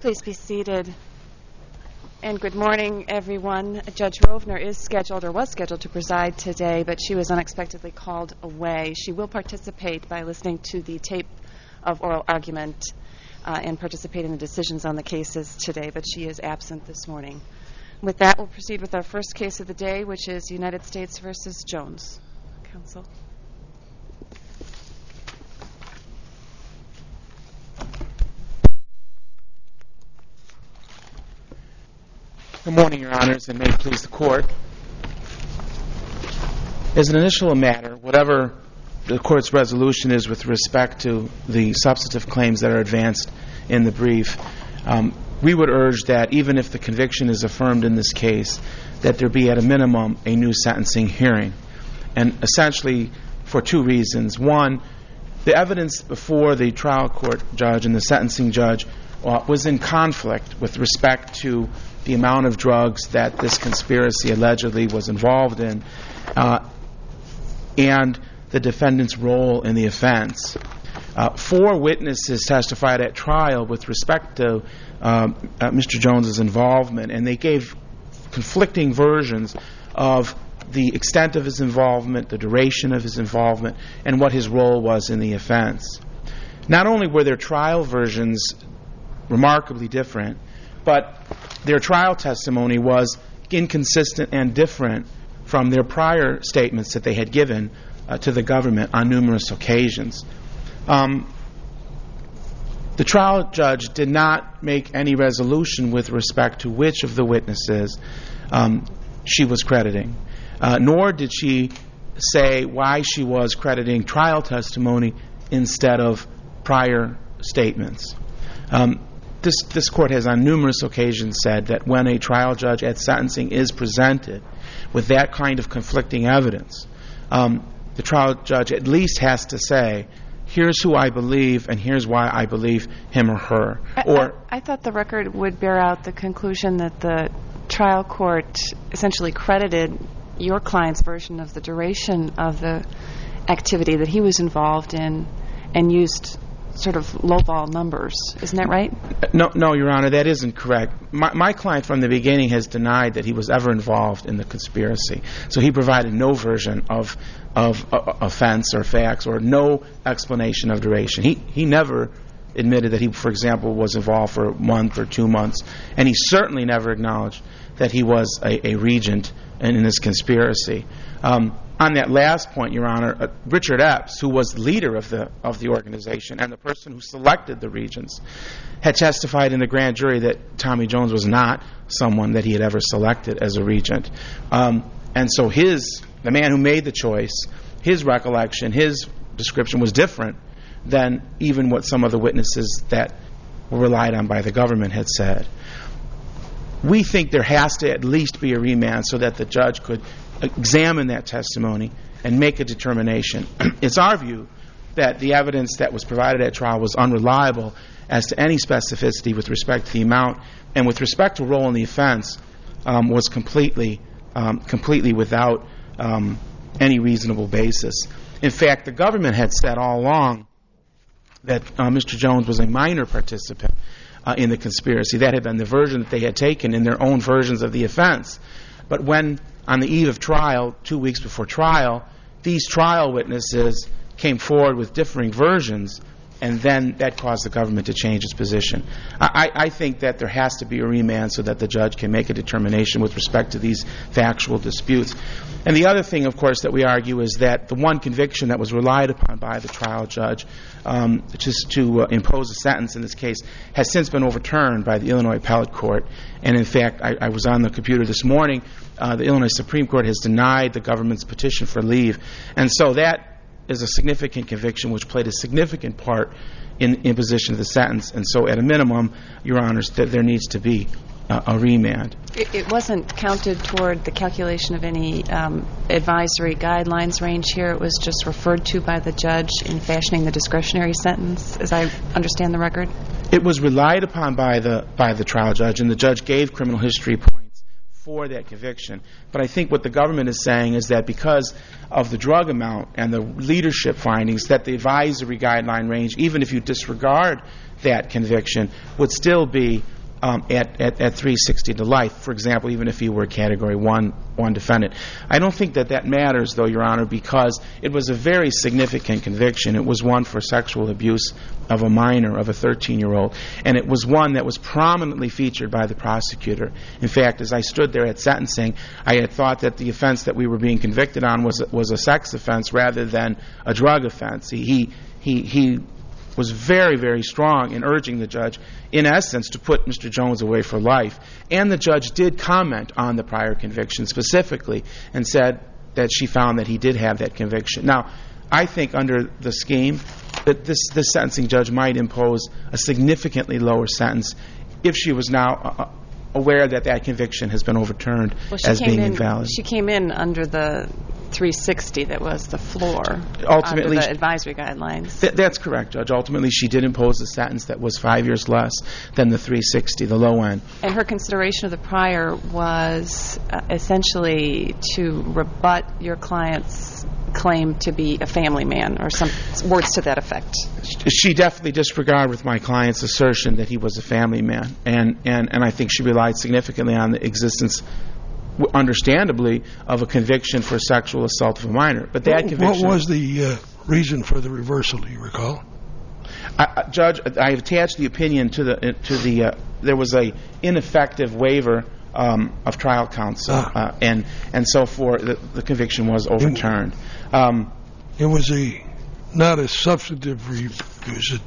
Please be seated. And good morning, everyone. Judge Rovner is scheduled or was scheduled to preside today, but she was unexpectedly called away. She will participate by listening to the tape of oral argument and participate in the decisions on the cases today, but she is absent this morning. With that, we'll proceed with our first case of the day, which is United States v. Jones. Counsel. Good morning, Your Honors, and may it please the Court. As an initial matter, whatever the Court's resolution is with respect to the substantive claims that are advanced in the brief, we would urge that even if the conviction is affirmed in this case, that there be at a minimum a new sentencing hearing. And essentially for two reasons. One, the evidence before the trial court judge and the sentencing judge was in conflict with respect to the amount of drugs that this conspiracy allegedly was involved in and the defendant's role in the offense. 4 witnesses testified at trial with respect to Mr. Jones's involvement, and they gave conflicting versions of the extent of his involvement, the duration of his involvement, and what his role was in the offense. Not only were their trial versions remarkably different, but their trial testimony was inconsistent and different from their prior statements that they had given to the government on numerous occasions. The trial judge did not make any resolution with respect to which of the witnesses she was crediting, nor did she say why she was crediting trial testimony instead of prior statements. This court has on numerous occasions said that when a trial judge at sentencing is presented with that kind of conflicting evidence, the trial judge at least has to say, here's who I believe and here's why I believe him or her. I thought the record would bear out the conclusion that the trial court essentially credited your client's version of the duration of the activity that he was involved in and used sort of lowball numbers. Isn't that right? No, Your Honor, that isn't correct. My client from the beginning has denied that he was ever involved in the conspiracy. So he provided no version of offense or facts or no explanation of duration. He never admitted that he, for example, was involved for a month or 2 months, and he certainly never acknowledged that he was a regent in this conspiracy. On that last point, Your Honor, Richard Epps, who was the leader of the organization and the person who selected the regents, had testified in the grand jury that Tommy Jones was not someone that he had ever selected as a regent. And so the man who made the choice, his recollection, his description was different than even what some of the witnesses that were relied on by the government had said. We think there has to at least be a remand so that the judge could examine that testimony and make a determination. It's our view that the evidence that was provided at trial was unreliable as to any specificity with respect to the amount, and with respect to role in the offense was completely without any reasonable basis. In fact, the government had said all along that Mr. Jones was a minor participant in the conspiracy. That had been the version that they had taken in their own versions of the offense. But when, on the eve of trial, 2 weeks before trial, these trial witnesses came forward with differing versions, and then that caused the government to change its position. I think that there has to be a remand so that the judge can make a determination with respect to these factual disputes. And the other thing, of course, that we argue is that the one conviction that was relied upon by the trial judge just to impose a sentence in this case has since been overturned by the Illinois Appellate Court. And in fact, I was on the computer this morning. The Illinois Supreme Court has denied the government's petition for leave. And so that is a significant conviction which played a significant part in imposition of the sentence. And so at a minimum, Your Honors, that there needs to be a remand. It wasn't counted toward the calculation of any advisory guidelines range here. It was just referred to by the judge in fashioning the discretionary sentence, as I understand the record? It was relied upon by the trial judge, and the judge gave criminal history points for that conviction. But I think what the government is saying is that because of the drug amount and the leadership findings, that the advisory guideline range, even if you disregard that conviction, would still be at 360 to life, for example, even if he were a Category 1 defendant. I don't think that matters, though, Your Honor, because it was a very significant conviction. It was one for sexual abuse of a minor, of a 13-year-old, and it was one that was prominently featured by the prosecutor. In fact, as I stood there at sentencing, I had thought that the offense that we were being convicted on was a sex offense rather than a drug offense. He was very, very strong in urging the judge, in essence, to put Mr. Jones away for life. And the judge did comment on the prior conviction specifically and said that she found that he did have that conviction. Now, I think under the scheme that this sentencing judge might impose a significantly lower sentence if she was now aware that conviction has been overturned as being invalid. She came in under the 360 that was the floor ultimately, under the advisory guidelines. That's correct, Judge. Ultimately, she did impose a sentence that was 5 years less than the 360, the low end. And her consideration of the prior was essentially to rebut your client's claim to be a family man, or some words to that effect. She definitely disregarded with my client's assertion that he was a family man, and I think she relied significantly on the existence, understandably, of a conviction for sexual assault of a minor. But that conviction... What was the reason for the reversal, do you recall? Judge, I attached the opinion to the there was a ineffective waiver of trial counsel, and so forth. The conviction was overturned. It was not a substantive review. It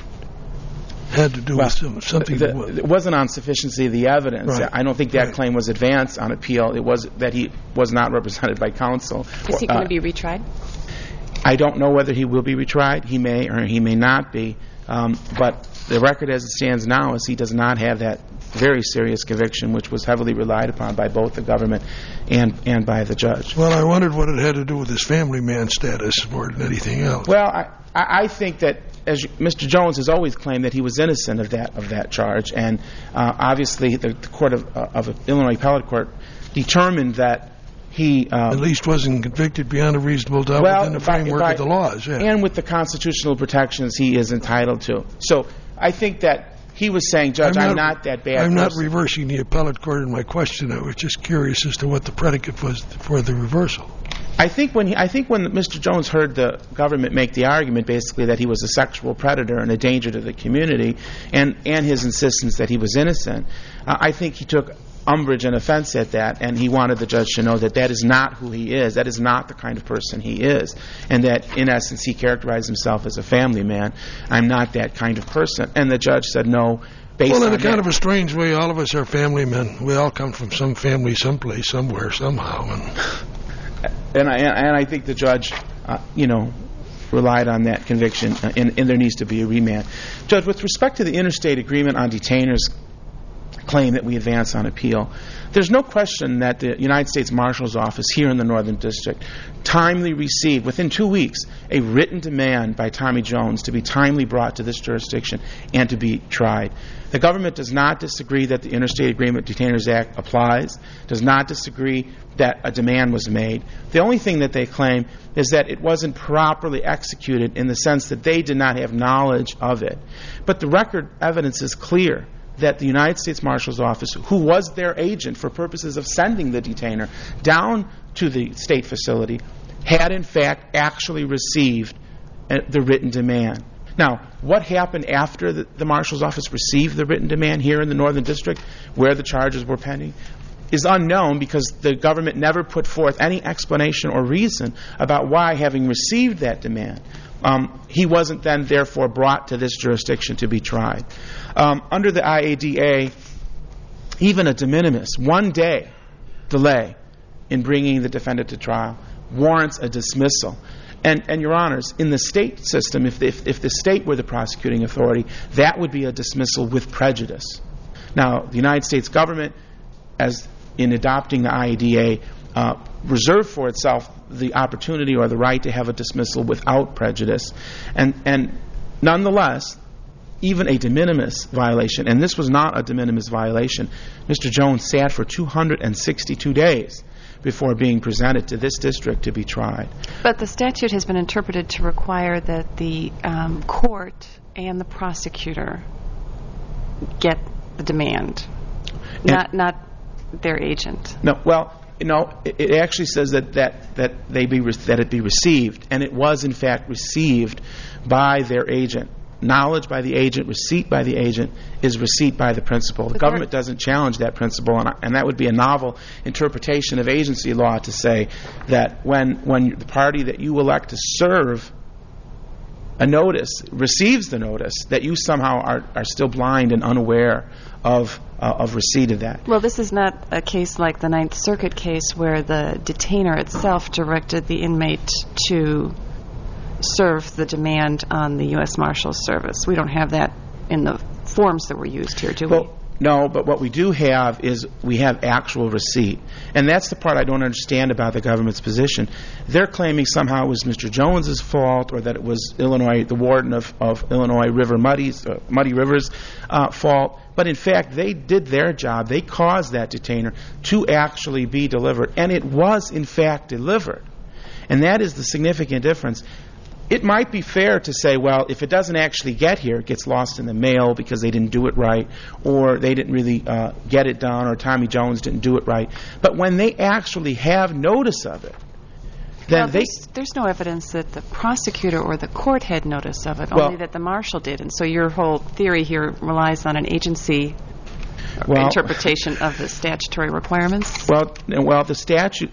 had to do with something. It wasn't on sufficiency of the evidence. Right. I don't think that claim was advanced on appeal. It was that he was not represented by counsel. Is he going to be retried? I don't know whether he will be retried. He may or he may not be. But the record as it stands now is he does not have that very serious conviction, which was heavily relied upon by both the government and by the judge. Well, I wondered what it had to do with his family man status more than anything else. Well, I think that as Mr. Jones has always claimed that he was innocent of that charge, and obviously the court of Illinois Appellate Court determined that he at least wasn't convicted beyond a reasonable doubt within the framework of the laws, and with the constitutional protections he is entitled to. So I think that he was saying, Judge, I'm not that bad. I'm not reversing the appellate court in my question. I was just curious as to what the predicate was for the reversal. I think when Mr. Jones heard the government make the argument basically that he was a sexual predator and a danger to the community, and his insistence that he was innocent, I think he took umbrage and offense at that, and he wanted the judge to know that is not who he is. That is not the kind of person he is, and that in essence he characterized himself as a family man. I'm not that kind of person. And the judge said no. Well, in a kind of a strange way, all of us are family men. We all come from some family, someplace, somewhere, somehow. And I think the judge, relied on that conviction, and there needs to be a remand. Judge, with respect to the interstate agreement on detainers claim that we advance on appeal, there's no question that the United States Marshal's Office here in the Northern District timely received, within 2 weeks, a written demand by Tommy Jones to be timely brought to this jurisdiction and to be tried. The government does not disagree that the Interstate Agreement Detainers Act applies, does not disagree that a demand was made. The only thing that they claim is that it wasn't properly executed in the sense that they did not have knowledge of it. But the record evidence is clear that the United States Marshal's Office, who was their agent for purposes of sending the detainer down to the state facility, had in fact actually received the written demand. Now, what happened after the Marshal's Office received the written demand here in the Northern District, where the charges were pending, is unknown because the government never put forth any explanation or reason about why, having received that demand, he wasn't then therefore brought to this jurisdiction to be tried. Under the IADA, even a de minimis, 1 day delay in bringing the defendant to trial warrants a dismissal. And Your Honors, in the state system, if the state were the prosecuting authority, that would be a dismissal with prejudice. Now, the United States government, as in adopting the IADA, reserved for itself the opportunity or the right to have a dismissal without prejudice. And nonetheless, even a de minimis violation, and this was not a de minimis violation, Mr. Jones sat for 262 days before being presented to this district to be tried. But the statute has been interpreted to require that the court and the prosecutor get the demand, not their agent. No, well, it actually says that it be received, and it was in fact received by their agent. Knowledge by the agent, receipt by the agent is receipt by the principal. The government doesn't challenge that principle, and that would be a novel interpretation of agency law to say that when the party that you elect to serve a notice receives the notice, that you somehow are still blind and unaware of receipt of that. Well, this is not a case like the Ninth Circuit case where the detainer itself directed the inmate to serve the demand on the U.S. Marshals Service. We don't have that in the forms that were used here, do we? Well, no, but what we do have is we have actual receipt. And that's the part I don't understand about the government's position. They're claiming somehow it was Mr. Jones's fault, or that it was the warden of Illinois Muddy River's fault. But in fact, they did their job. They caused that detainer to actually be delivered. And it was, in fact, delivered. And that is the significant difference. It might be fair to say, well, if it doesn't actually get here, it gets lost in the mail because they didn't do it right, or they didn't really get it done, or Tommy Jones didn't do it right. But when they actually have notice of it, then there's no evidence that the prosecutor or the court had notice of it, only that the marshal did. And so your whole theory here relies on an agency interpretation of the statutory requirements? Well, the statute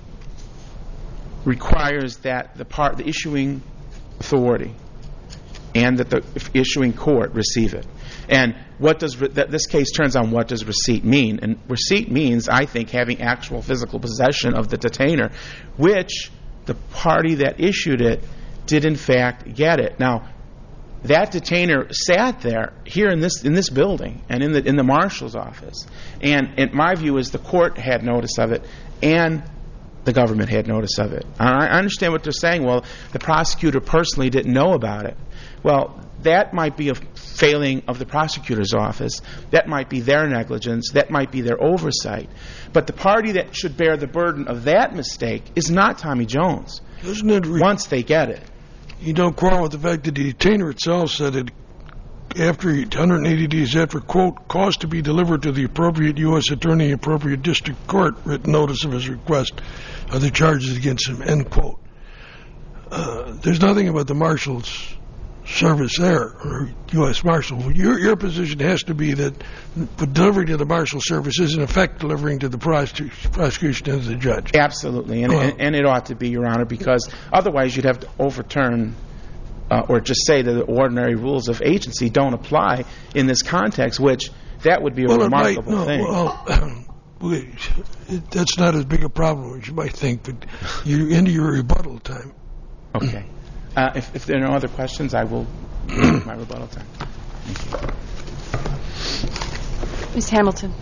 requires that the issuing authority and that the issuing court receive it. And this case turns on what does receipt mean? And receipt means, I think, having actual physical possession of the detainer, which the party that issued it did in fact get it. Now, that detainer sat there here in this building and in the marshal's office. And my view is the court had notice of it and the government had notice of it. I understand what they're saying. Well, the prosecutor personally didn't know about it. Well, that might be a failing of the prosecutor's office. That might be their negligence. That might be their oversight. But the party that should bear the burden of that mistake is not Tommy Jones. Once they get it. You don't quarrel with the fact that the detainer itself said it after 180 days after, quote, cause to be delivered to the appropriate U.S. attorney, appropriate district court, written notice of his request of the charges against him, end quote. There's nothing about the marshal's service there, or U.S. Marshal. Your position has to be that the delivery to the marshal service is in effect delivering to the prosecution and the judge. Absolutely, and it ought to be, Your Honor, because otherwise you'd have to overturn or just say that the ordinary rules of agency don't apply in this context, which that would be a remarkable thing. That's not as big a problem as you might think, but you're into your rebuttal time. Okay. If there are no other questions, I will take my rebuttal time. Thank you. Ms. Hamilton.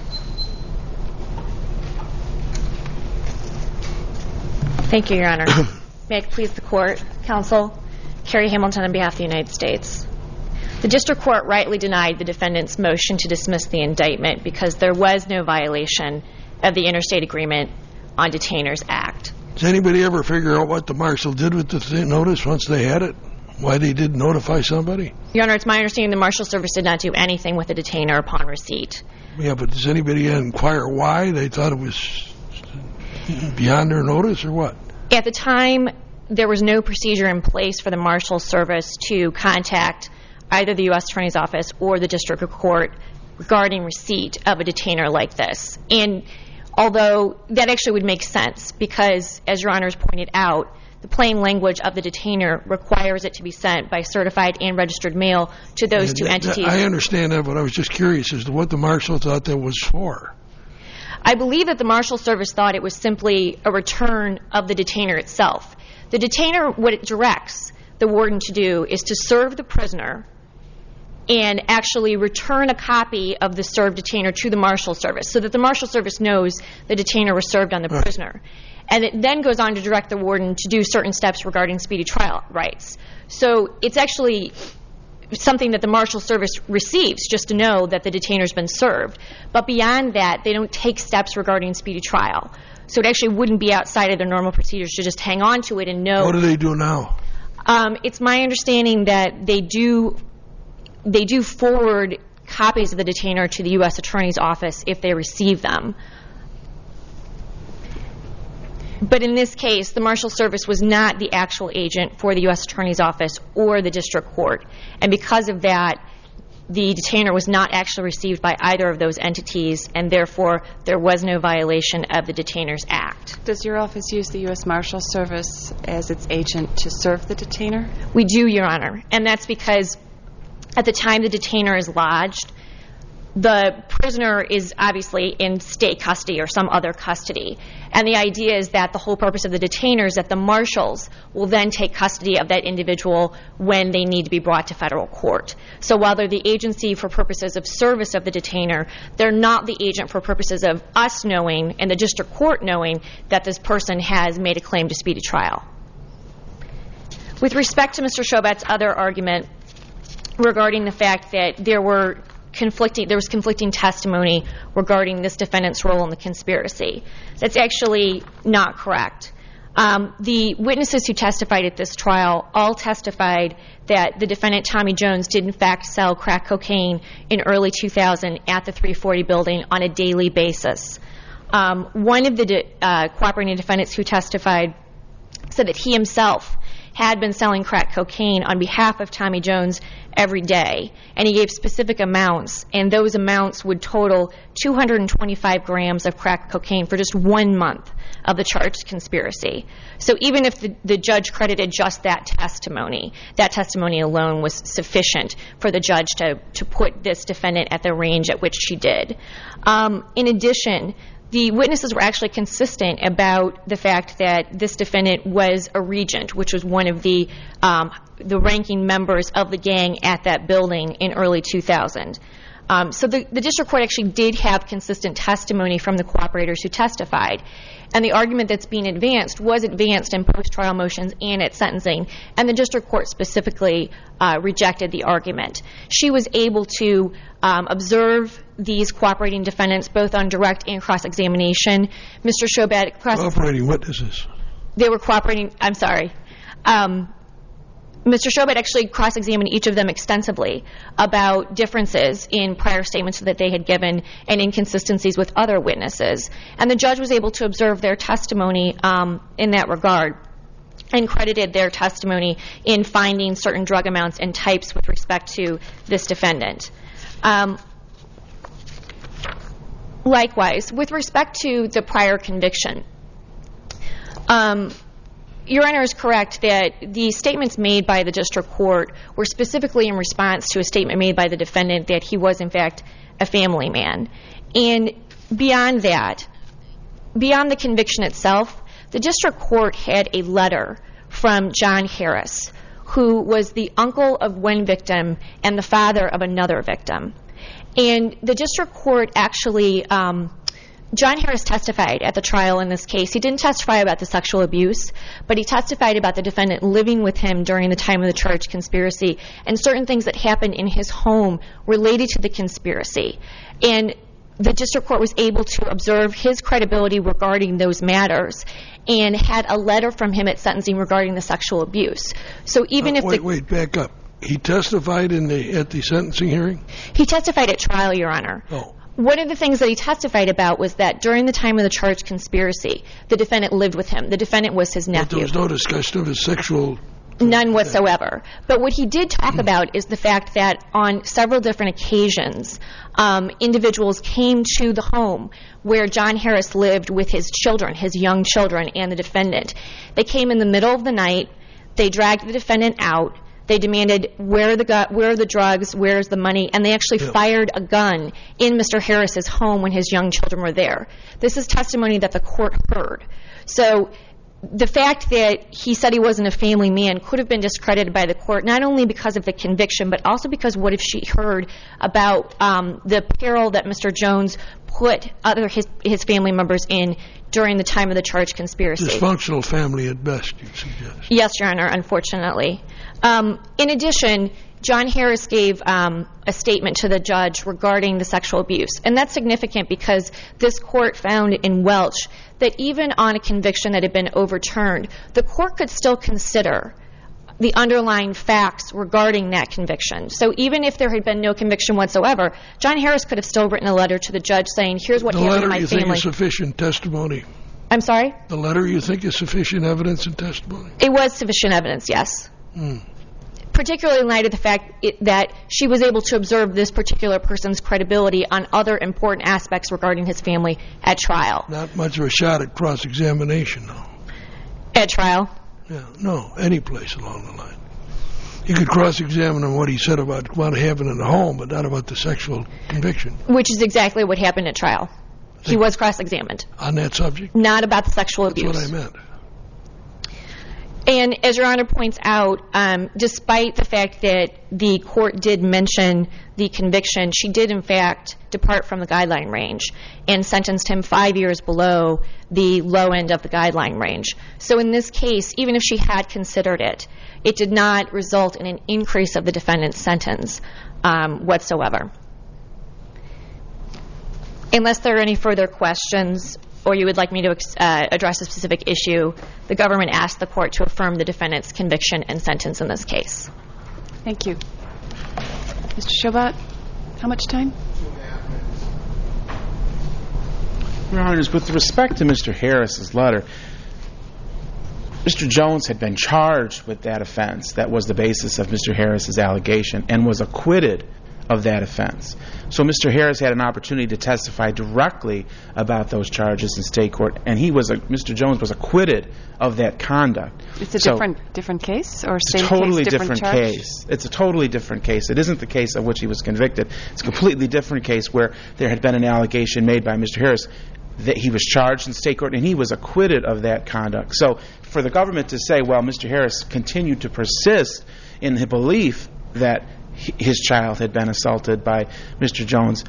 Thank you, Your Honor. May it please the court, counsel, Carrie Hamilton on behalf of the United States. The district court rightly denied the defendant's motion to dismiss the indictment because there was no violation of the Interstate Agreement on Detainers Act. Does anybody ever figure out what the marshal did with the notice once they had it? Why they didn't notify somebody? Your Honor, it's my understanding the marshal service did not do anything with the detainer upon receipt. Yeah, but does anybody inquire why? They thought it was beyond their notice or what? At the time, there was no procedure in place for the marshal service to contact either the U.S. Attorney's Office or the district court regarding receipt of a detainer like this. And although that actually would make sense because, as Your Honors pointed out, the plain language of the detainer requires it to be sent by certified and registered mail to those two entities. I understand that, but I was just curious as to what the marshal thought that was for. I believe that the marshal service thought it was simply a return of the detainer itself. The detainer, what it directs the warden to do is to serve the prisoner and actually return a copy of the served detainer to the marshal service so that the marshal service knows the detainer was served on the prisoner. And it then goes on to direct the warden to do certain steps regarding speedy trial rights. So it's actually something that the marshal service receives just to know that the detainer's been served. But beyond that, they don't take steps regarding speedy trial. So it actually wouldn't be outside of their normal procedures to just hang on to it and know. What do they do now? It's my understanding that they do forward copies of the detainer to the U.S. Attorney's Office if they receive them. But in this case, the Marshal Service was not the actual agent for the U.S. Attorney's Office or the District Court. And because of that, the detainer was not actually received by either of those entities, and therefore there was no violation of the Detainers Act. Does your office use the U.S. Marshal Service as its agent to serve the detainer? We do, Your Honor. And that's because at the time the detainer is lodged, the prisoner is obviously in state custody or some other custody. And the idea is that the whole purpose of the detainer is that the marshals will then take custody of that individual when they need to be brought to federal court. So while they're the agency for purposes of service of the detainer, they're not the agent for purposes of us knowing and the district court knowing that this person has made a claim to speedy trial. With respect to Mr. Shobat's other argument regarding the fact that there was conflicting testimony regarding this defendant's role in the conspiracy. That's actually not correct. The witnesses who testified at this trial all testified that the defendant, Tommy Jones, did in fact sell crack cocaine in early 2000 at the 340 building on a daily basis. One of the cooperating defendants who testified said that he himself had been selling crack cocaine on behalf of Tommy Jones every day, and he gave specific amounts, and those amounts would total 225 grams of crack cocaine for just 1 month of the charged conspiracy. So even if the judge credited just that testimony alone was sufficient for the judge to put this defendant at the range at which she did. In addition, the witnesses were actually consistent about the fact that this defendant was a regent, which was one of the ranking members of the gang at that building in early 2000. So the district court actually did have consistent testimony from the cooperators who testified. And the argument that's being advanced was advanced in post-trial motions and at sentencing, and the district court specifically rejected the argument. She was able to observe these cooperating defendants both on direct and cross-examination. Mr. Shobat... Cooperating witnesses. They were cooperating... I'm sorry. Mr. Shobat actually cross-examined each of them extensively about differences in prior statements that they had given and inconsistencies with other witnesses. And the judge was able to observe their testimony in that regard and credited their testimony in finding certain drug amounts and types with respect to this defendant. Likewise, with respect to the prior conviction, Your Honor is correct that the statements made by the district court were specifically in response to a statement made by the defendant that he was, in fact, a family man. And beyond that, beyond the conviction itself, the district court had a letter from John Harris, who was the uncle of one victim and the father of another victim. And the district court actually... John Harris testified at the trial in this case. He didn't testify about the sexual abuse, but he testified about the defendant living with him during the time of the charged conspiracy and certain things that happened in his home related to the conspiracy. And the district court was able to observe his credibility regarding those matters and had a letter from him at sentencing regarding the sexual abuse. So even if... Wait, back up. He testified at the sentencing hearing? He testified at trial, Your Honor. Oh. One of the things that he testified about was that during the time of the charged conspiracy, the defendant lived with him. The defendant was his nephew. But there was no discussion of his sexual... None whatsoever. But what he did talk about is the fact that on several different occasions, individuals came to the home where John Harris lived with his children, his young children, and the defendant. They came in the middle of the night. They dragged the defendant out. They demanded, where are the drugs, where's the money, and they actually fired a gun in Mr. Harris's home when his young children were there. This is testimony that the court heard. So the fact that he said he wasn't a family man could have been discredited by the court, not only because of the conviction, but also because what if she heard about the peril that Mr. Jones put his family members in during the time of the charged conspiracy. Dysfunctional family at best, you suggest. Yes, Your Honor, unfortunately. In addition, John Harris gave a statement to the judge regarding the sexual abuse. And that's significant because this court found in Welch that even on a conviction that had been overturned, the court could still consider the underlying facts regarding that conviction. So even if there had been no conviction whatsoever, John Harris could have still written a letter to the judge saying, here's what happened to my family. The letter you think is sufficient testimony? I'm sorry? The letter you think is sufficient evidence and testimony? It was sufficient evidence, yes. Particularly in light of the fact that she was able to observe this particular person's credibility on other important aspects regarding his family at trial. Not much of a shot at cross-examination, though. At trial? Yeah, no, any place along the line. You could cross-examine on what he said about what happened in the home, but not about the sexual conviction. Which is exactly what happened at trial. He was cross-examined. On that subject? Not about the sexual abuse. That's what I meant. And as Your Honor points out, despite the fact that the court did mention the conviction, she did in fact depart from the guideline range and sentenced him 5 years below the low end of the guideline range. So in this case, even if she had considered it, it did not result in an increase of the defendant's sentence whatsoever. Unless there are any further questions or you would like me to address a specific issue, the government asked the court to affirm the defendant's conviction and sentence in this case. Thank you. Mr. Shobat, how much time? Your Honors, with respect to Mr. Harris's letter, Mr. Jones had been charged with that offense. That was the basis of Mr. Harris's allegation and was acquitted of that offense. So Mr. Harris had an opportunity to testify directly about those charges in state court, and Mr. Jones was acquitted of that conduct. It's a different case, or same case, totally case, different case. It's a totally different case. It isn't the case of which he was convicted. It's a completely different case where there had been an allegation made by Mr. Harris that he was charged in state court and he was acquitted of that conduct. So for the government to say, well, Mr. Harris continued to persist in the belief that his child had been assaulted by Mr. Jones,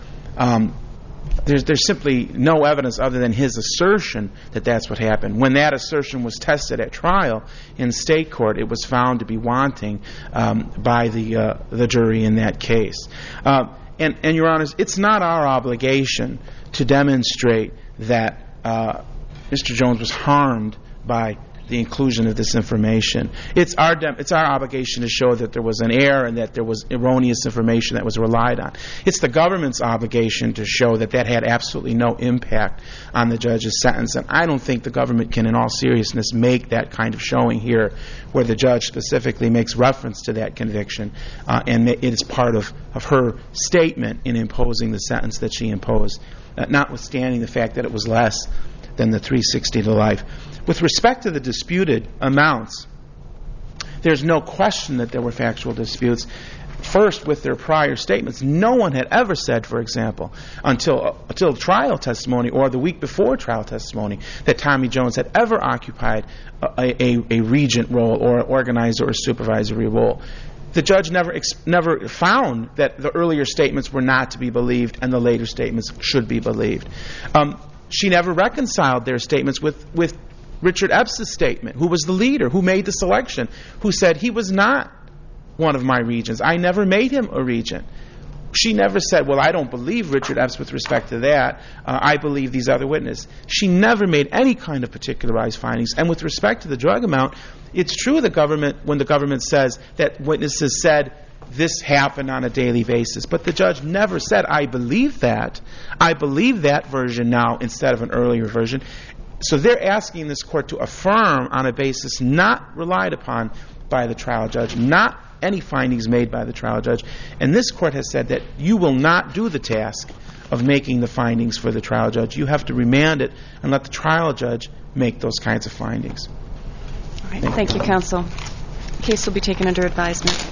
there's simply no evidence other than his assertion that that's what happened. When that assertion was tested at trial in state court, it was found to be wanting by the jury in that case. And Your Honors, it's not our obligation to demonstrate that Mr. Jones was harmed by the inclusion of this information. It's our obligation to show that there was an error and that there was erroneous information that was relied on. It's the government's obligation to show that that had absolutely no impact on the judge's sentence. And I don't think the government can, in all seriousness, make that kind of showing here where the judge specifically makes reference to that conviction and it is part of her statement in imposing the sentence that she imposed, notwithstanding the fact that it was less than the 360 to life. With respect to the disputed amounts, there's no question that there were factual disputes. First, with their prior statements, no one had ever said, for example, until trial testimony or the week before trial testimony, that Tommy Jones had ever occupied a regent role or an organizer or supervisory role. The judge never found that the earlier statements were not to be believed and the later statements should be believed. She never reconciled their statements with Richard Epps' statement, who was the leader, who made the selection, who said he was not one of my regents. I never made him a regent. She never said, well, I don't believe Richard Epps with respect to that. I believe these other witnesses. She never made any kind of particularized findings. And with respect to the drug amount, it's true when the government says that witnesses said this happened on a daily basis. But the judge never said, I believe that. I believe that version now instead of an earlier version. So they're asking this court to affirm on a basis not relied upon by the trial judge, not any findings made by the trial judge. And this court has said that you will not do the task of making the findings for the trial judge. You have to remand it and let the trial judge make those kinds of findings. All right. Thank you, counsel. The case will be taken under advisement.